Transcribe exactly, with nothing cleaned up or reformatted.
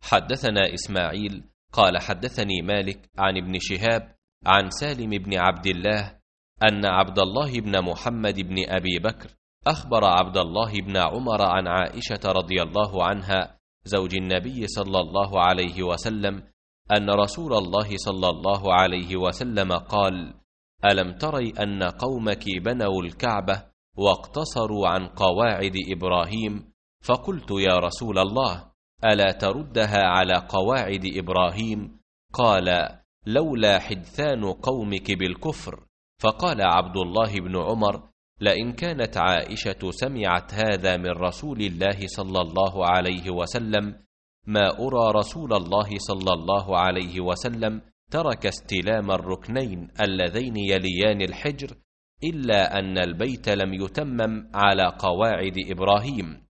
حدثنا إسماعيل قال حدثني مالك عن ابن شهاب عن سالم بن عبد الله أن عبد الله بن محمد بن أبي بكر أخبر عبد الله بن عمر عن عائشة رضي الله عنها زوج النبي صلى الله عليه وسلم أن رسول الله صلى الله عليه وسلم قال: ألم تري أن قومك بنوا الكعبة واقتصروا عن قواعد إبراهيم؟ فقلت: يا رسول الله، ألا تردها على قواعد إبراهيم؟ قال: لولا حدثان قومك بالكفر. فقال عبد الله بن عمر: لئن كانت عائشة سمعت هذا من رسول الله صلى الله عليه وسلم ما أرى رسول الله صلى الله عليه وسلم ترك استلام الركنين اللذين يليان الحجر إلا أن البيت لم يتمم على قواعد إبراهيم.